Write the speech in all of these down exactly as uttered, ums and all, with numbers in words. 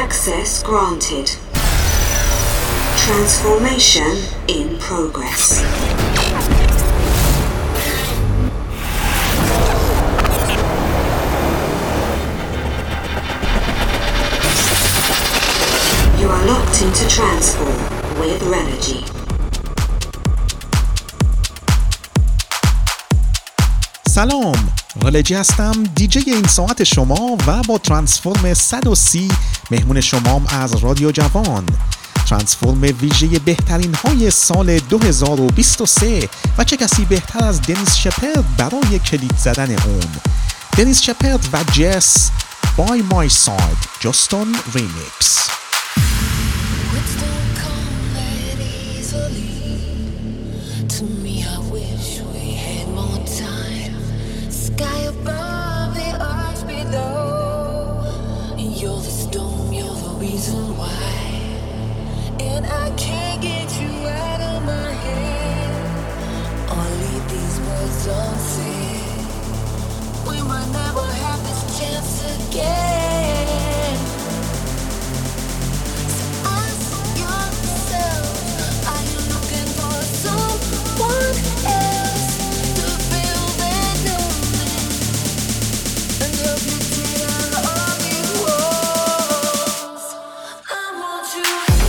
Access granted. Transformation in progress. You are locked into Transform with Relegy. سلام، رلجی هستم، دیجی این ساعت شما و با ترانسفورم صد و سی مهمون شمام از رادیو جوان. ترانسفورم ویژه بهترین های سال دو هزار و بیست و سه و چه کسی بهتر از دنیس شپرد برای کلید زدن اون. دنیس شپرد و جس By My Side جستون ریمیکس. Again. So ask yourself, are you looking for someone else to fill that loneliness and help you tear down all these walls? I want you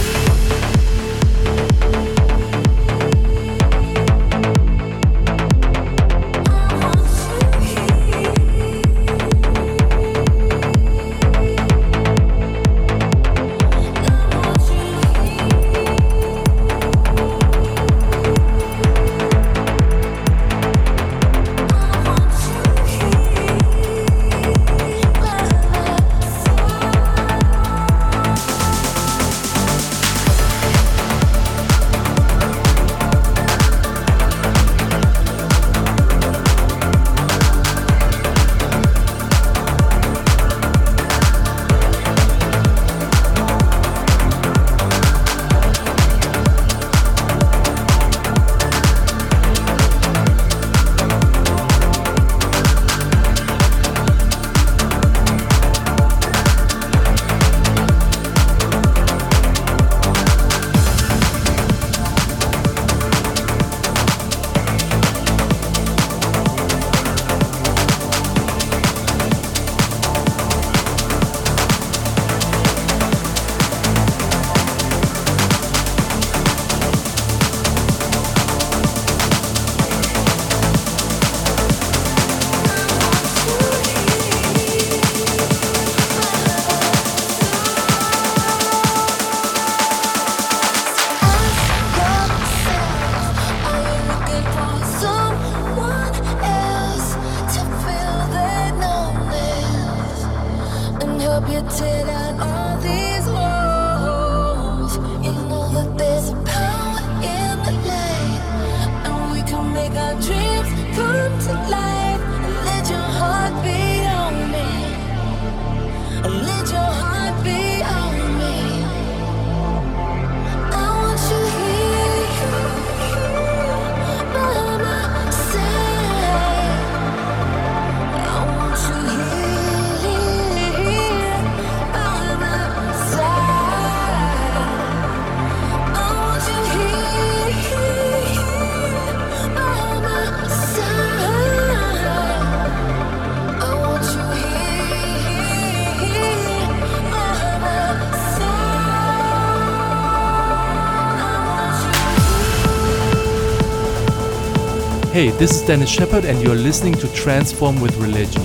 Hey, this is Dennis Shepard and you're listening to Transform with Relegy.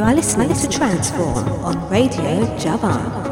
are listening to Transform on Radio Javan.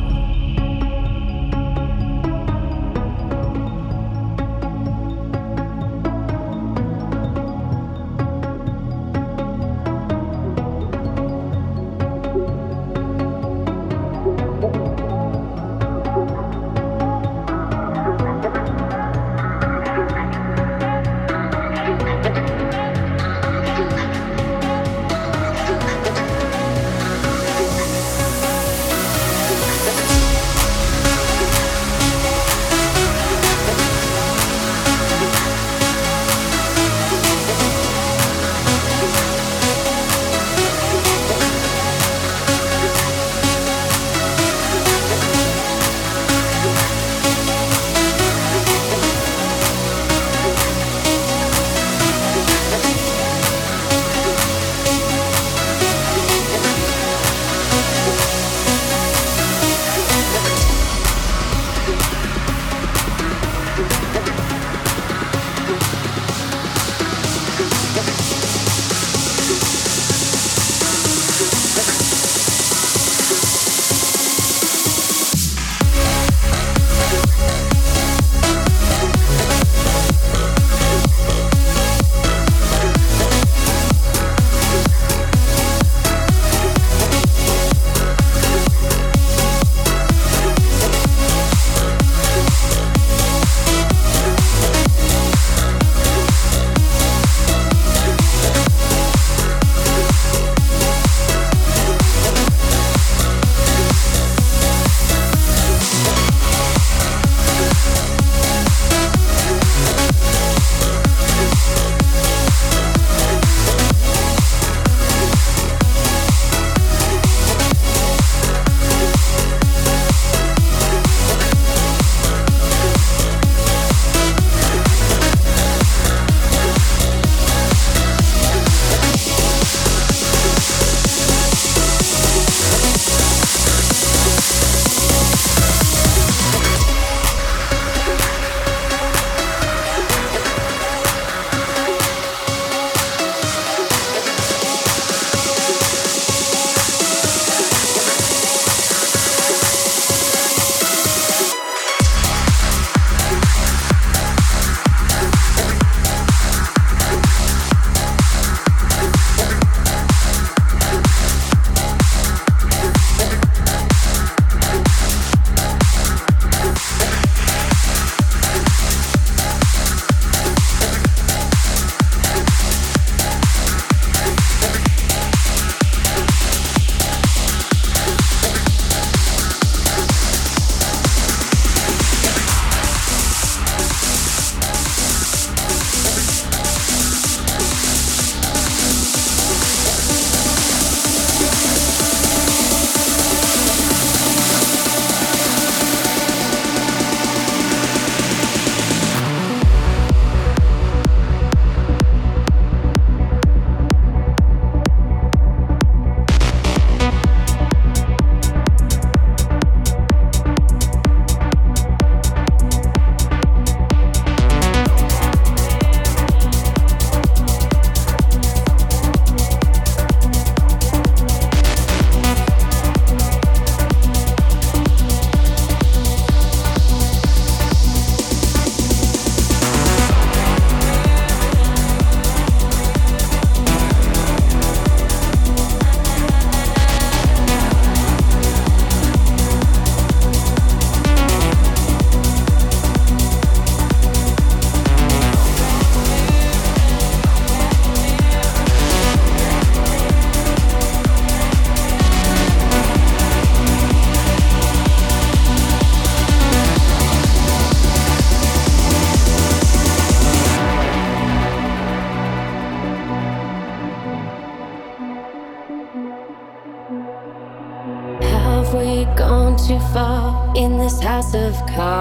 we gone too far in this house of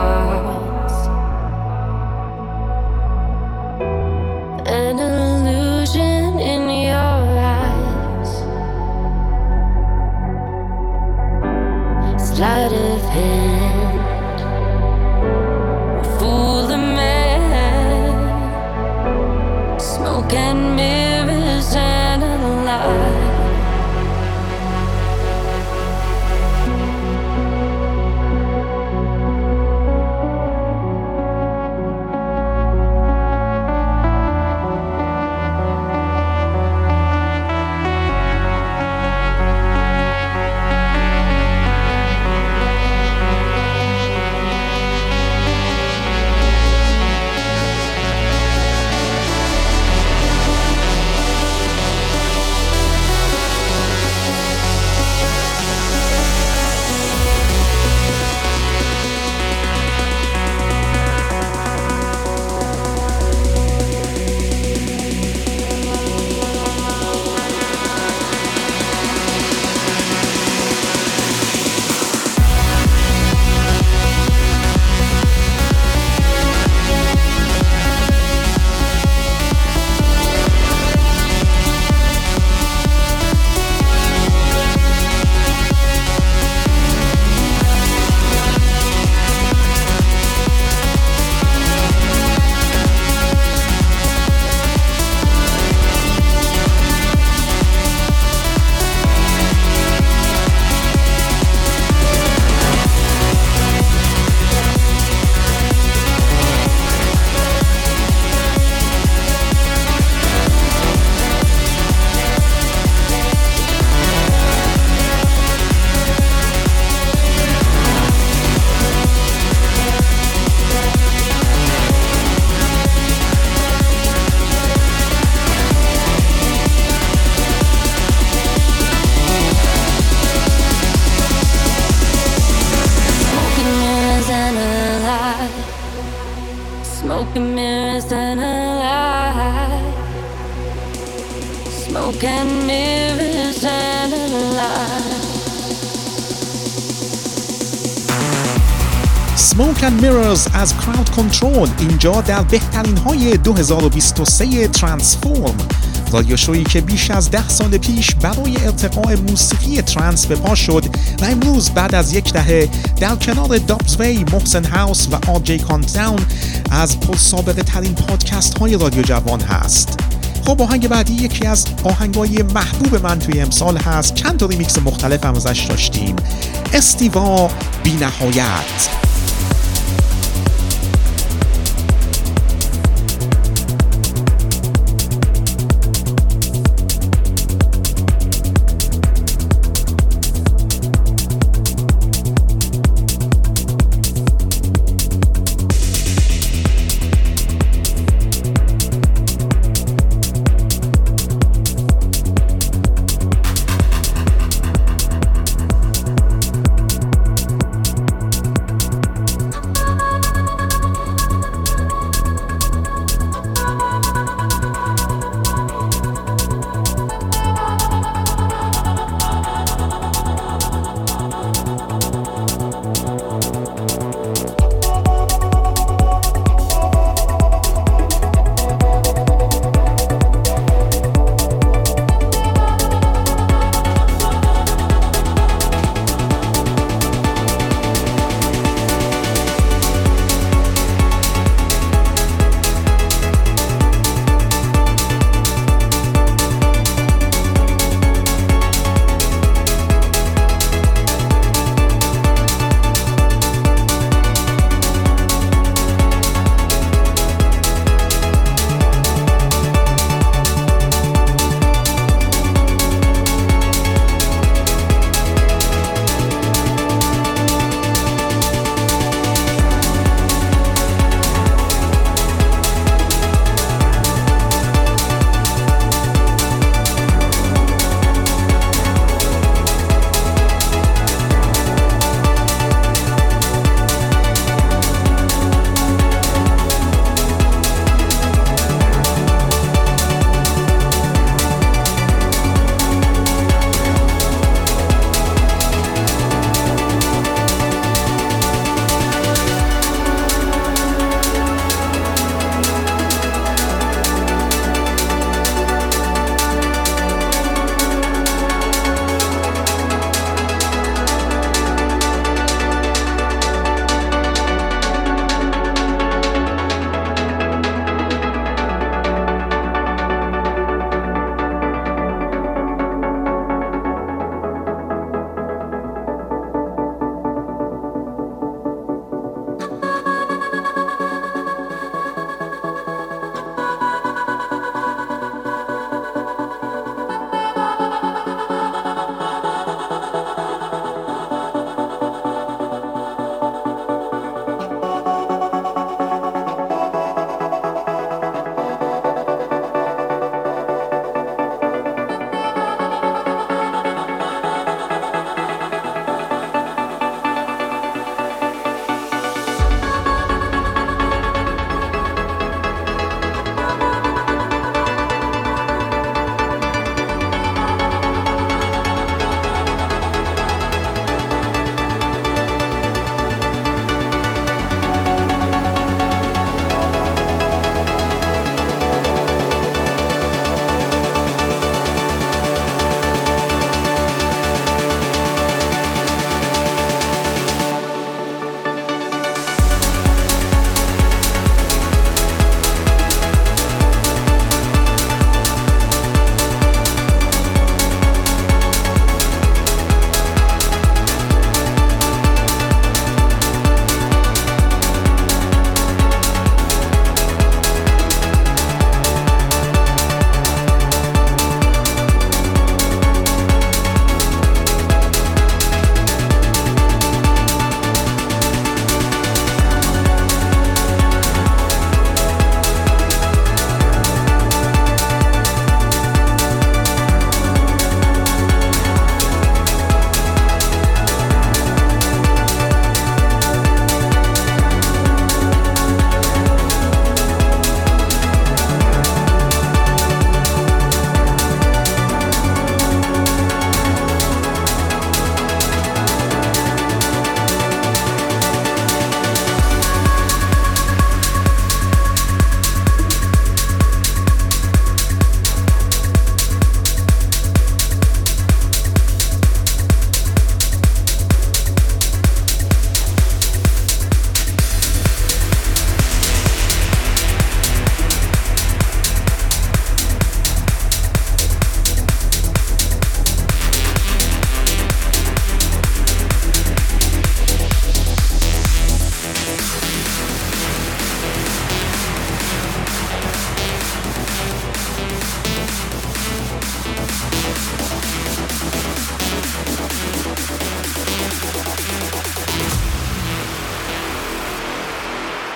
cards? An illusion in your eyes, sleight of hand, fool the man, smoke and mirrors and a lie. Smoke and mirrors and a lie. Smoke and mirrors and a lie. Smoke and Mirrors از Crowd Control اینجا در بهترین های دو هزار و بیست و سه ترانسفورم، رادیو شویی که بیش از ده سال پیش برای ارتقاء موسیقی ترانس به پا شد و امروز بعد از یک دهه در کنار دابزوی، محسن هاوس و آر جی کانتداون از پرسابقه ترین پادکست های رادیو جوان هست. خب آهنگ بعدی یکی از آهنگای محبوب من توی امسال هست. چند تا ریمیکس مختلف هم ازش داشتیم. استیوا بی نهایت.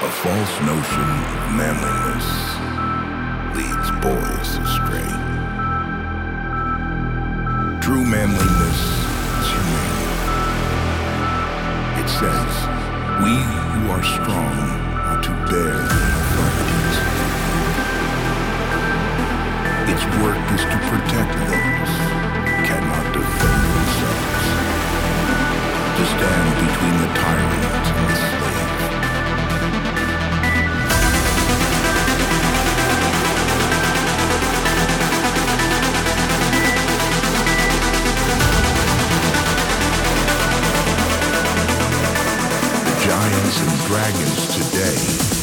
A false notion of manliness leads boys astray. True manliness is humane. It says, we who are strong are to bear the infirmities. Its work is to protect those who cannot defend themselves, to stand between the tyrant and the slave. Giants and dragons today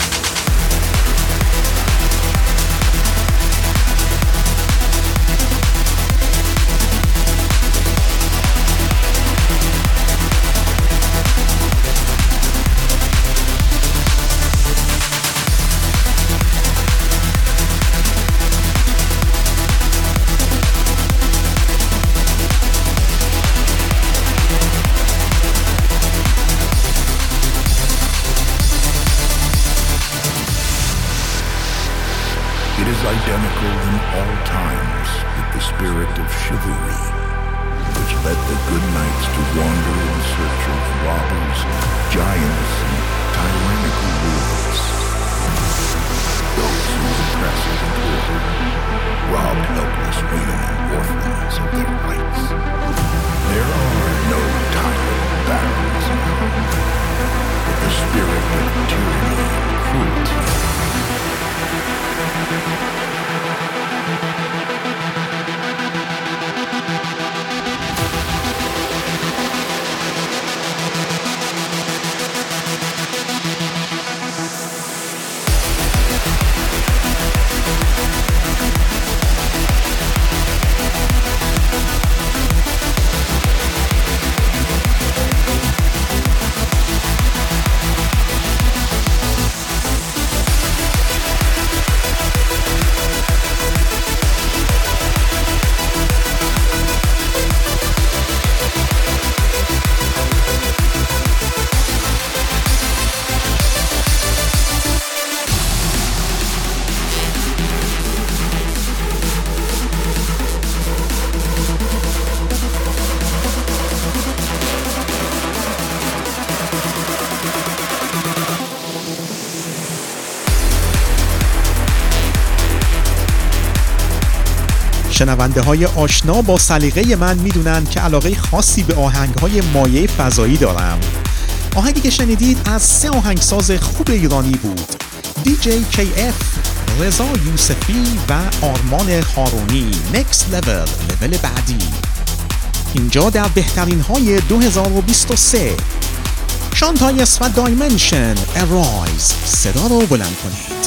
identical in all times with the spirit of chivalry, which led the good knights to wander in search of robbers, giants, and tyrannical rulers. Those who oppressed the poor, robbed helpless women and orphans of their rights. There are no tyrant barons now, but the spirit of tyranny and cruelty. شنونده های آشنا با سلیقه من میدونن که علاقه خاصی به آهنگ های مایه فضایی دارم. آهنگی که شنیدید از سه آهنگساز خوب ایرانی بود: دی جی کی اف، رضا یوسفی و آرمان هارونی. Next Level، لول بعدی. اینجا در بهترین های دو هزار و بیست و سه. شانتایس و دایمنشن، Arise. صدا رو بلند کنید.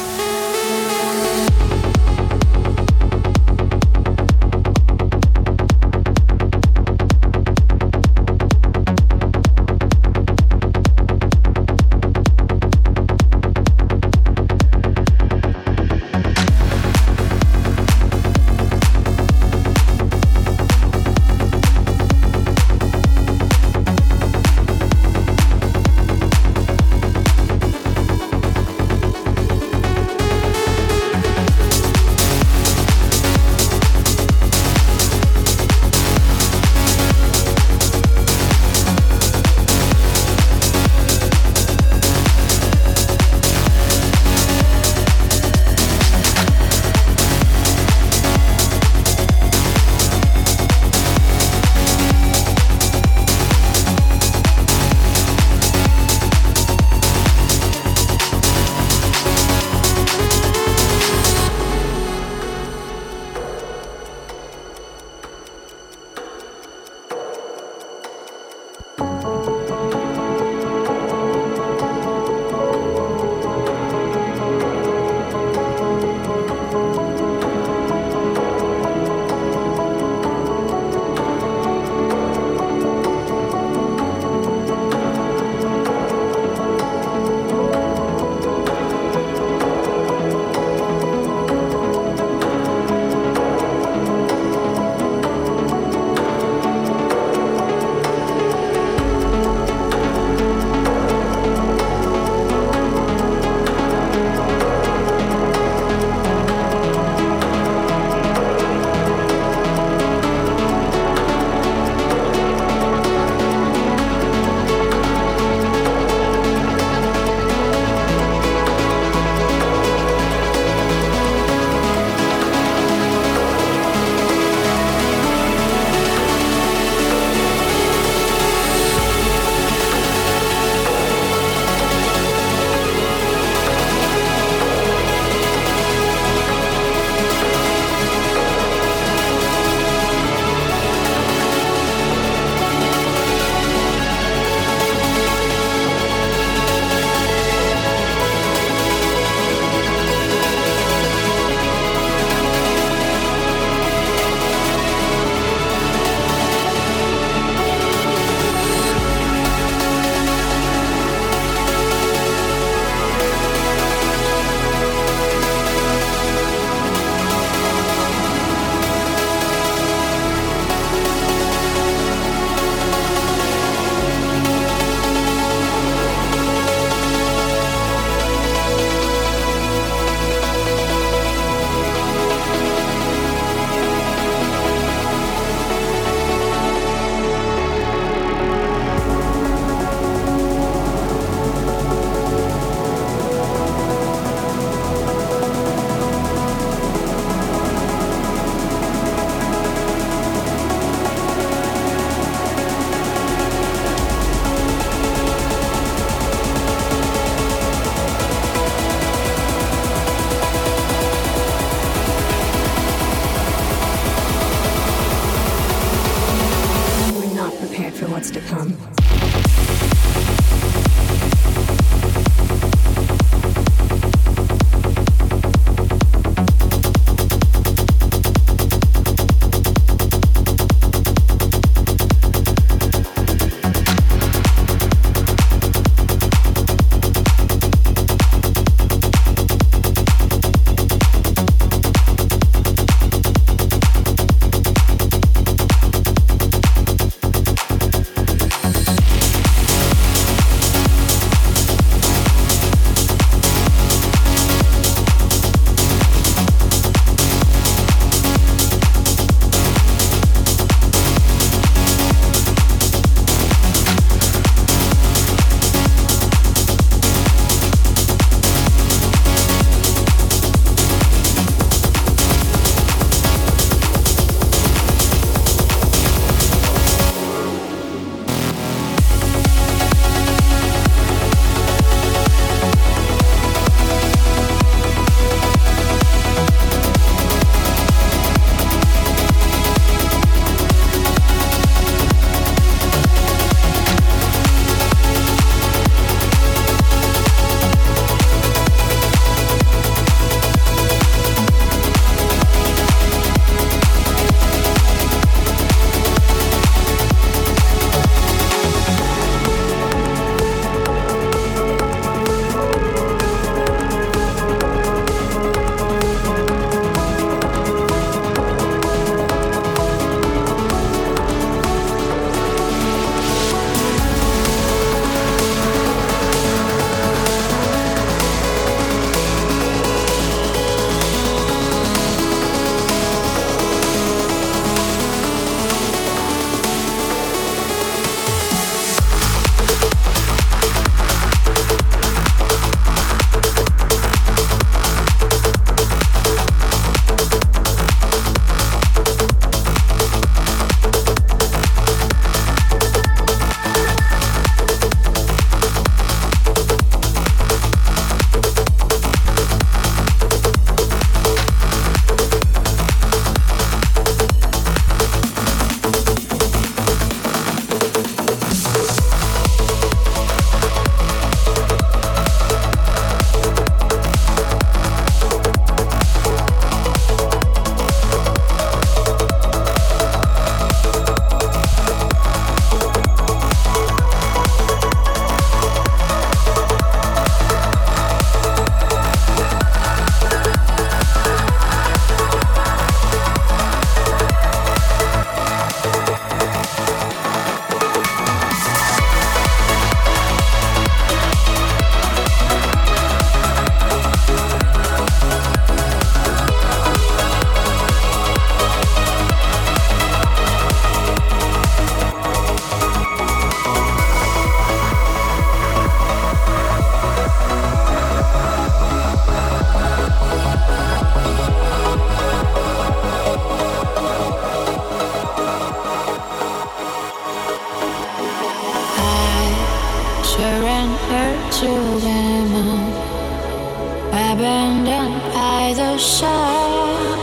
woman, abandoned by the sun,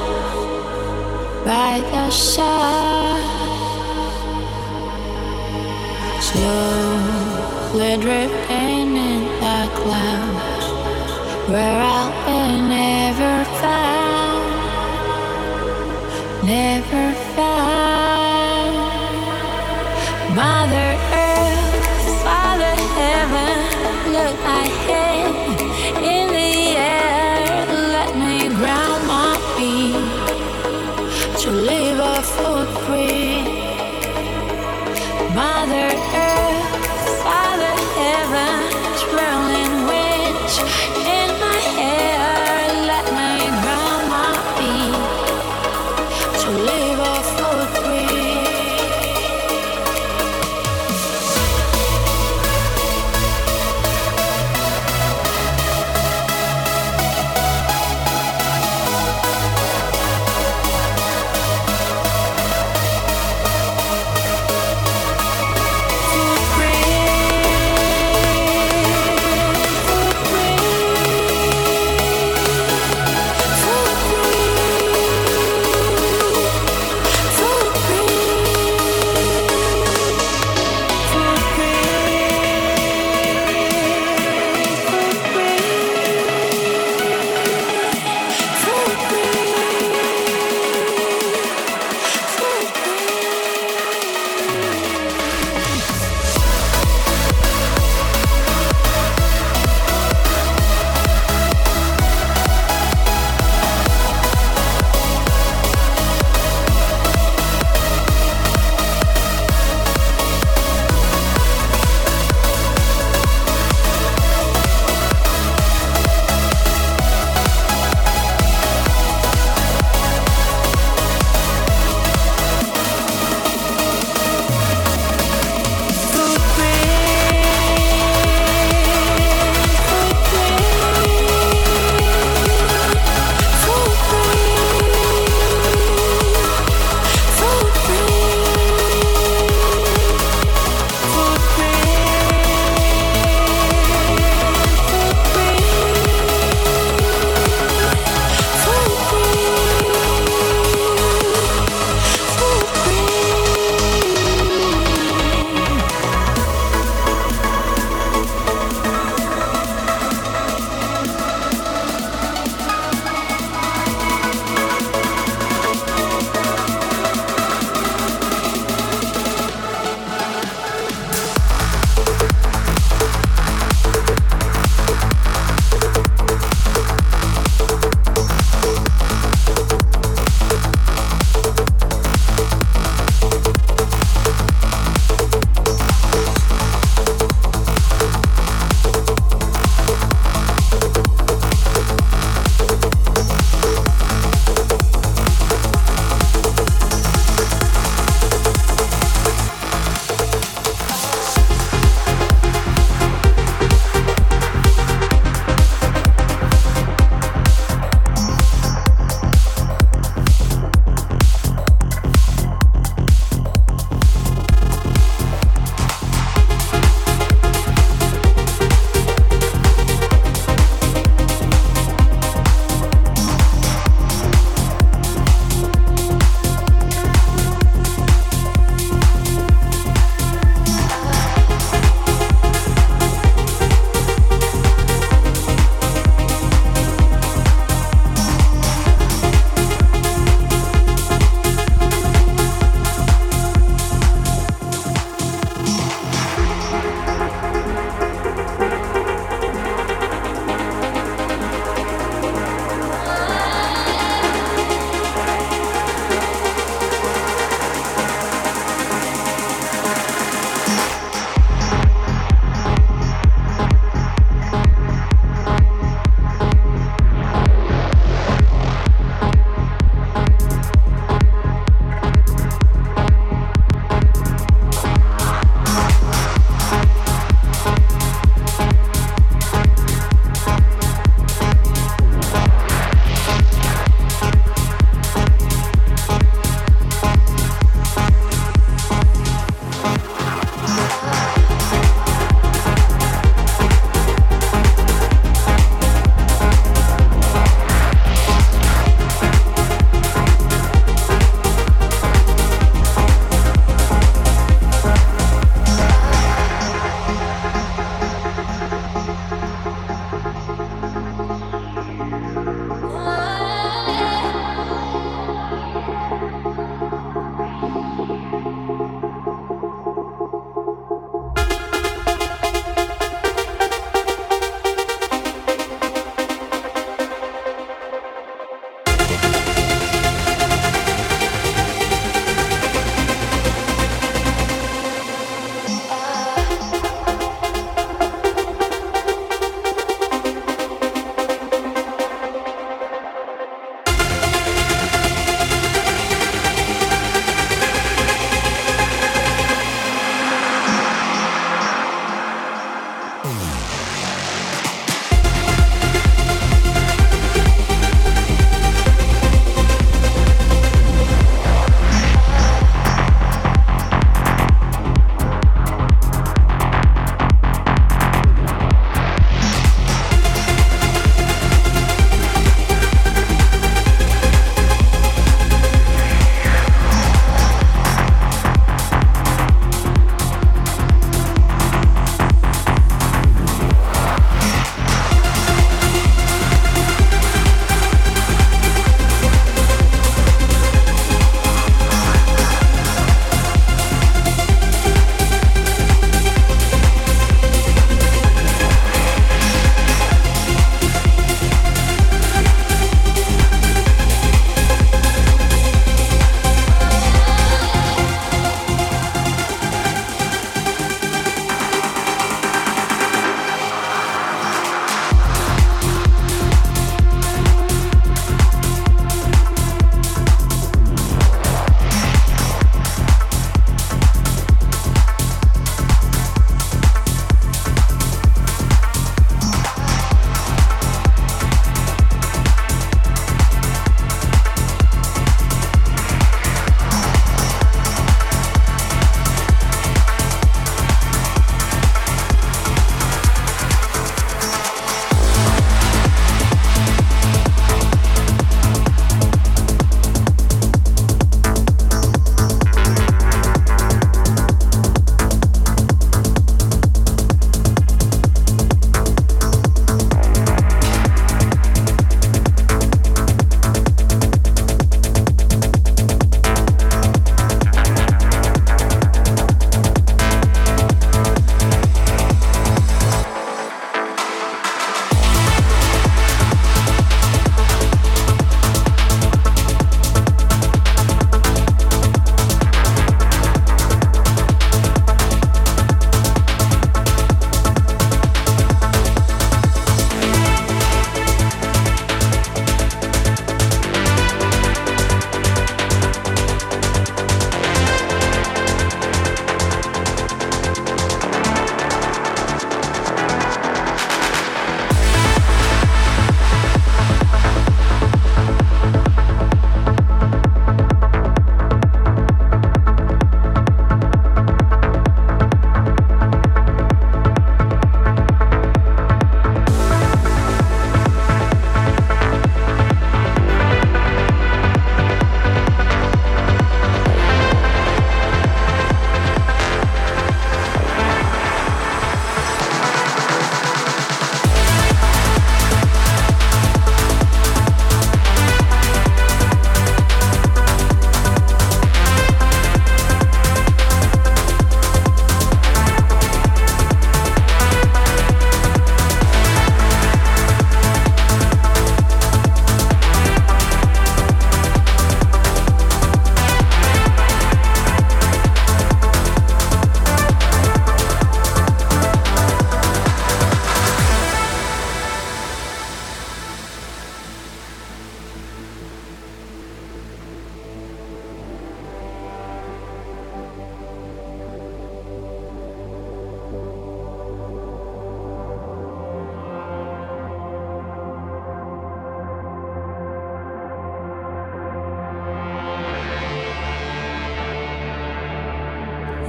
by the sun. Slowly drifting in the clouds, where I'll be never found, never found. Mother Earth, Father Heaven, look my head in the air, let me ground my feet to leave a footprint. Mother Earth, Father Heaven, swirling winds in my hair, let me ground my feet to leave a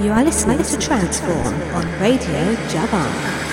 You are listening to Transform on Radio Javan.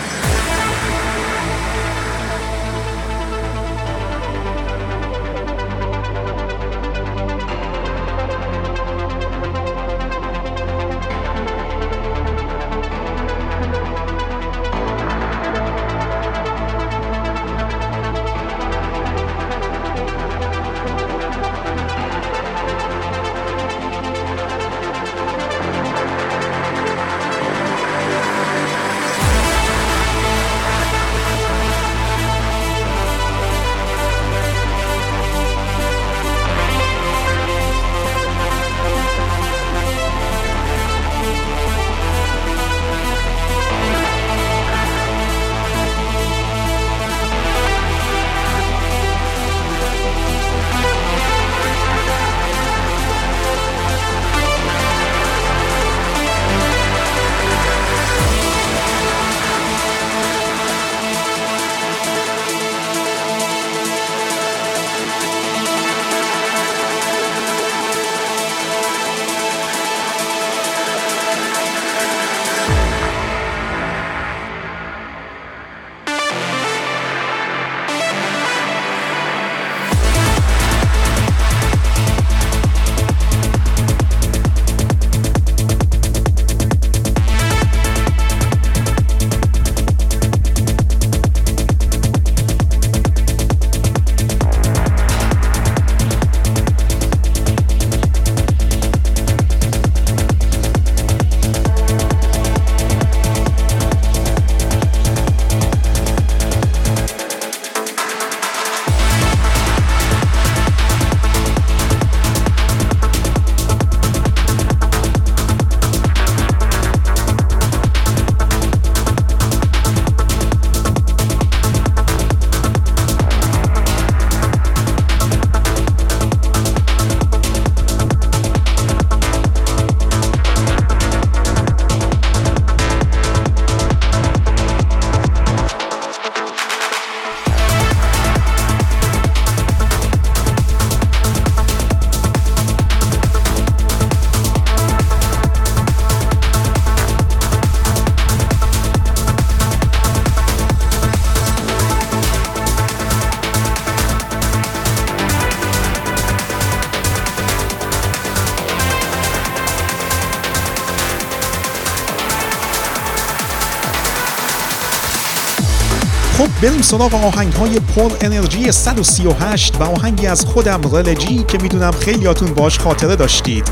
خب بریم سراغ آهنگ های پر انرژی صد و سی و هشت و آهنگی از خودم رلجی که میدونم خیلیاتون باش خاطره داشتید.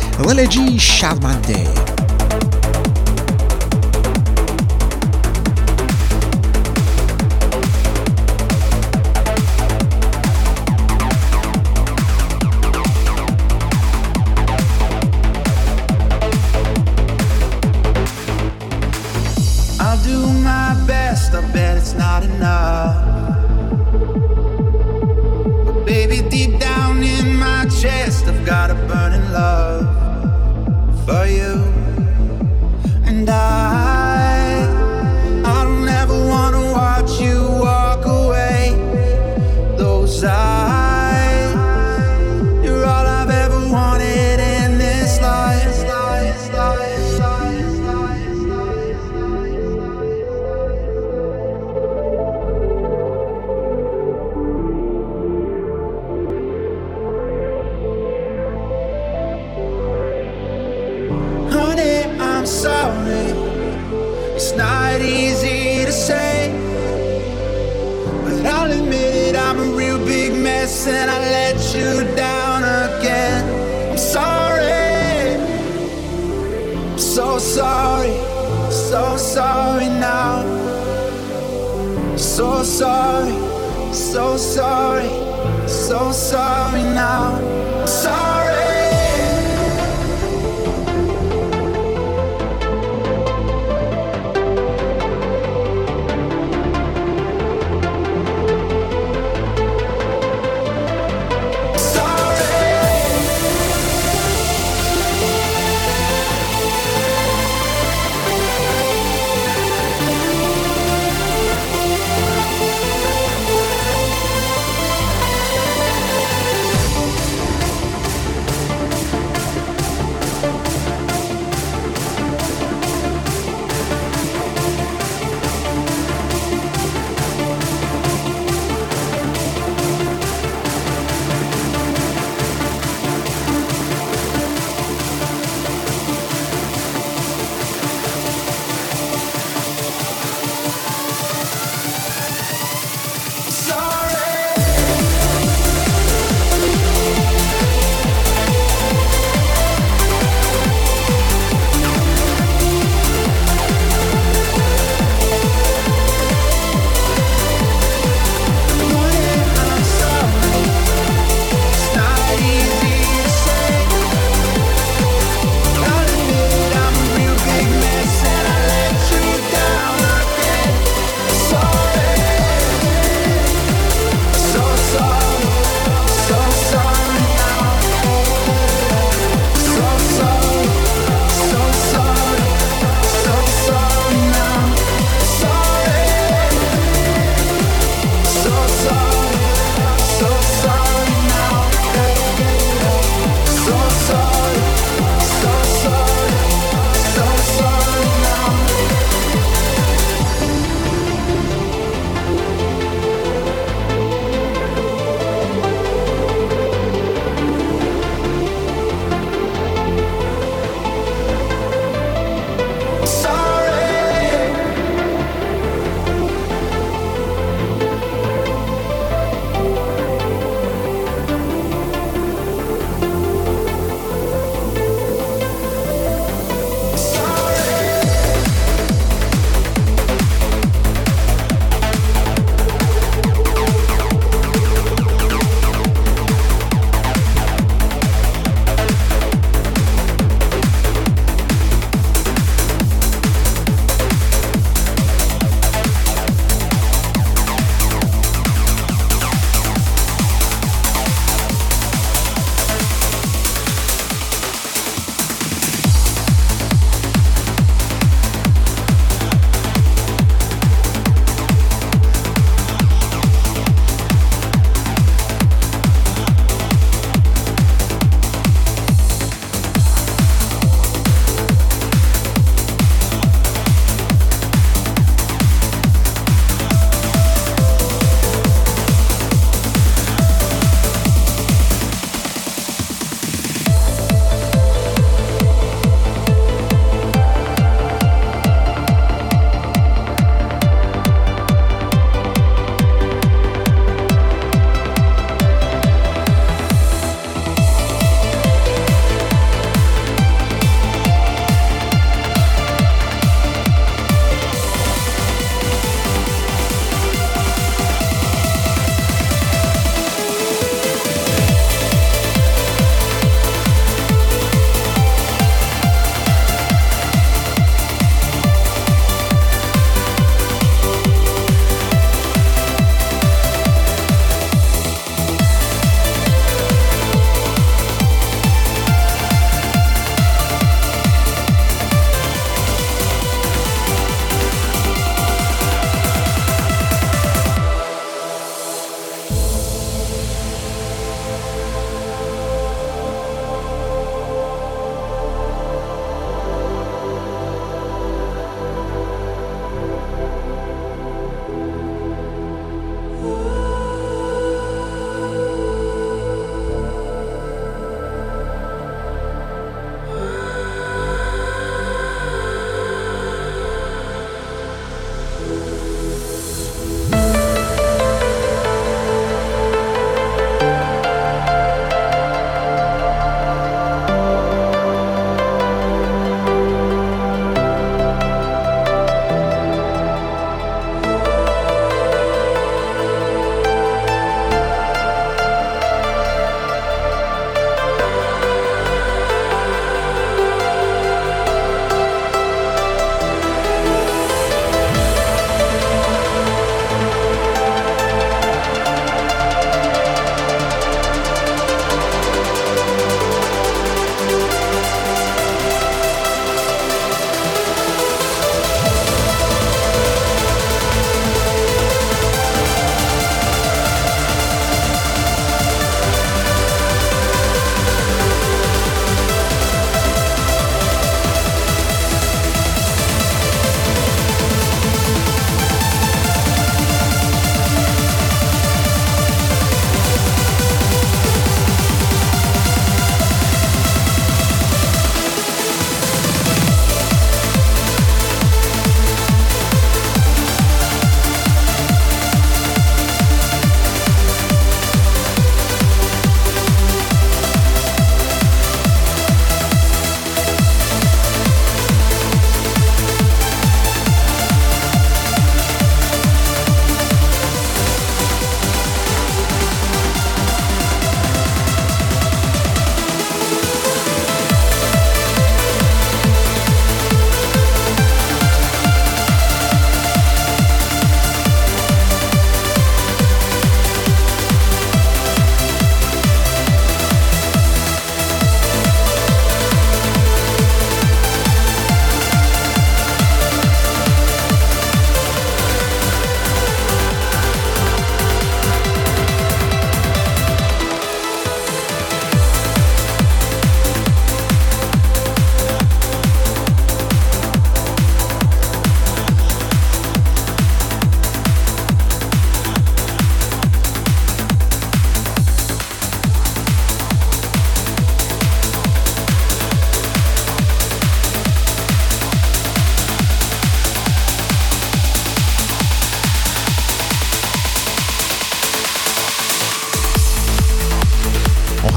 رلجی شرمنده. Got a burning love for you, and I I don't ever wanna watch you walk away. Those eyes, you're all I've ever wanted in this life. I'm sorry, it's not easy to say, but I'll admit it, I'm a real big mess and I let you down again. I'm sorry, I'm so sorry, so sorry now. So sorry, so sorry, so sorry now. I'm sorry.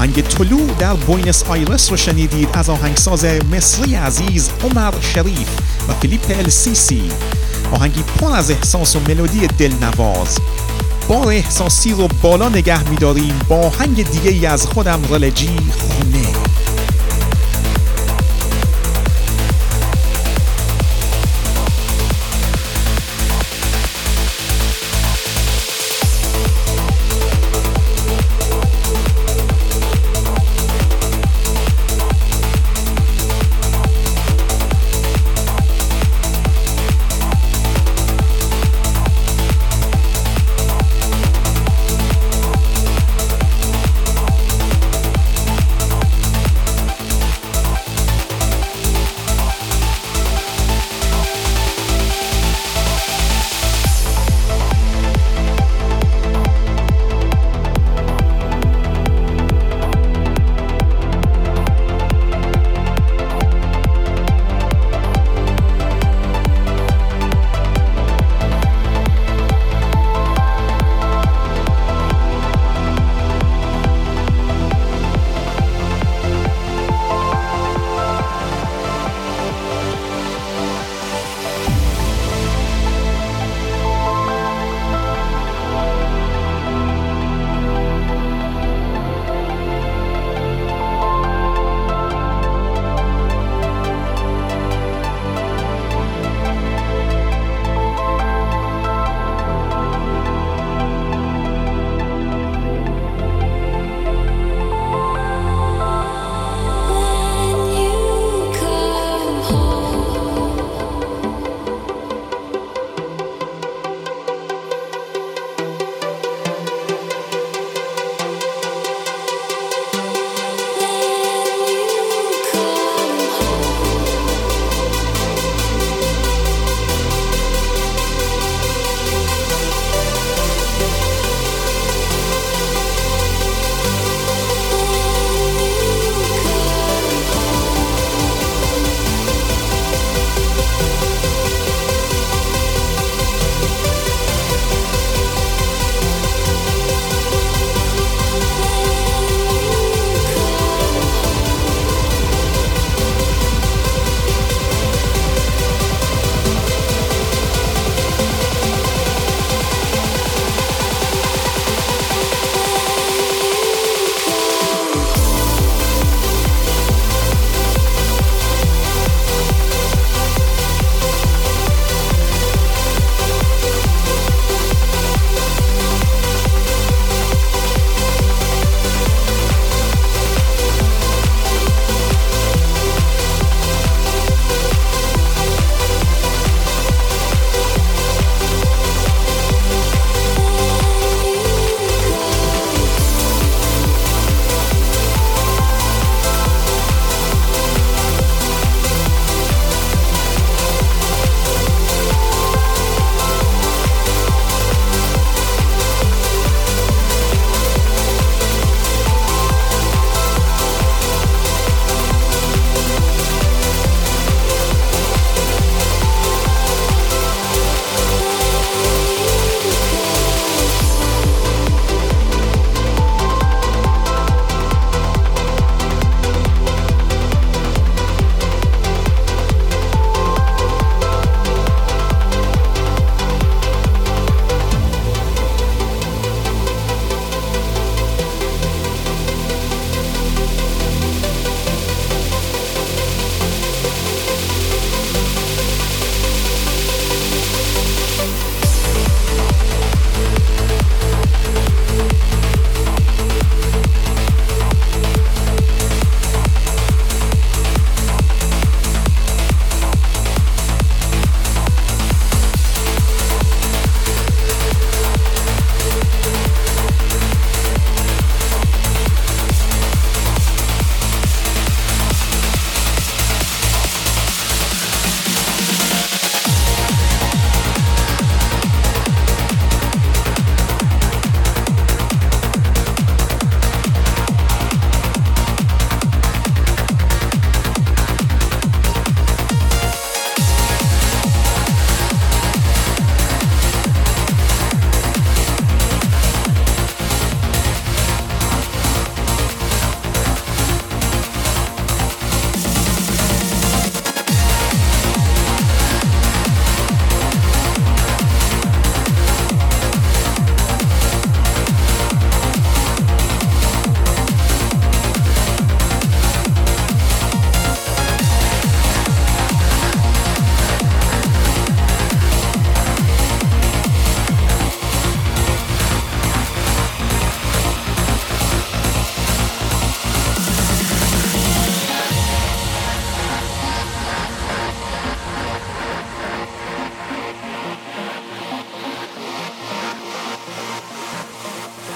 آهنگ طلوع در بوینس آیرس رو شنیدید از آهنگساز مصری عزیز عمر شریف و فیلیپ السیسی. آهنگی پر از احساس و ملودی دلنواز. بار احساسی رو بالا نگه می‌داریم با آهنگ دیگه ای از خودم، رلجی خونه.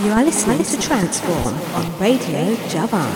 You are listening to Transform on Radio Javan.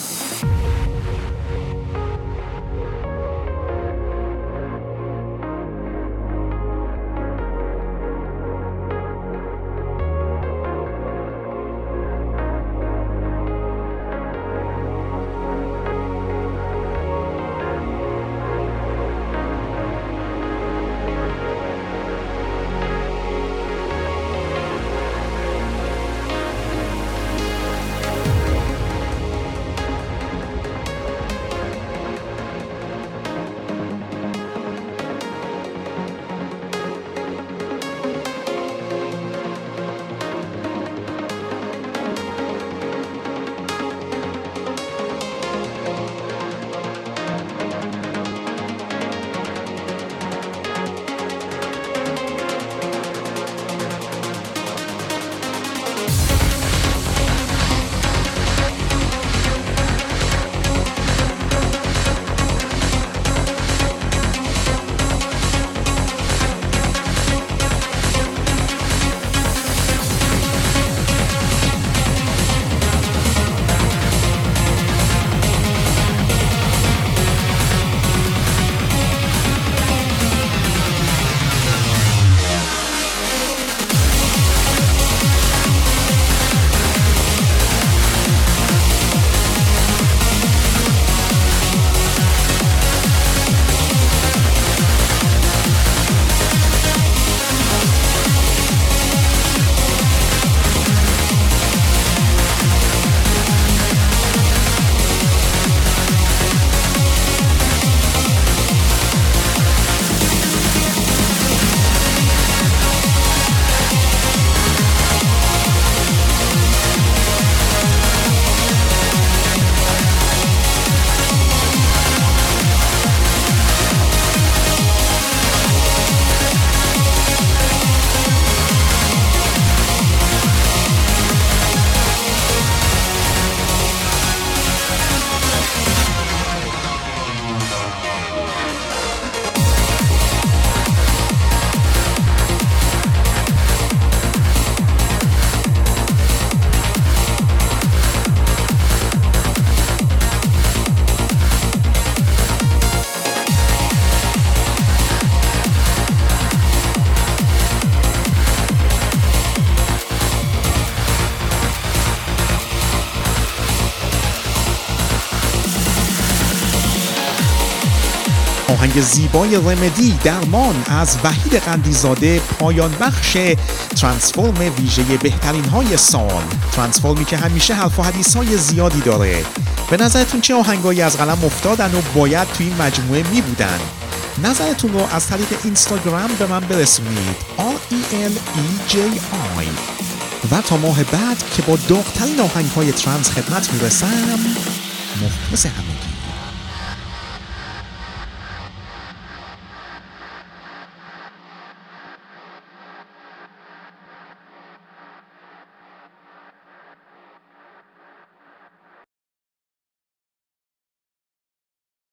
آهنگ زیبای رمدی درمان از وحید قندیزاده پایان بخش ترانسفورم ویژه بهترین های سال. ترانسفورمی که همیشه حرف و حدیث های زیادی داره. به نظرتون چه آهنگایی از قلم افتادن و باید توی این مجموعه می بودن؟ نظرتون رو از طریق اینستاگرام به من برسونید آر ای ال ای جی آی و تا ماه بعد که با داغ‌ترین آهنگ های ترانس خدمت میرسم، مخلص همگی.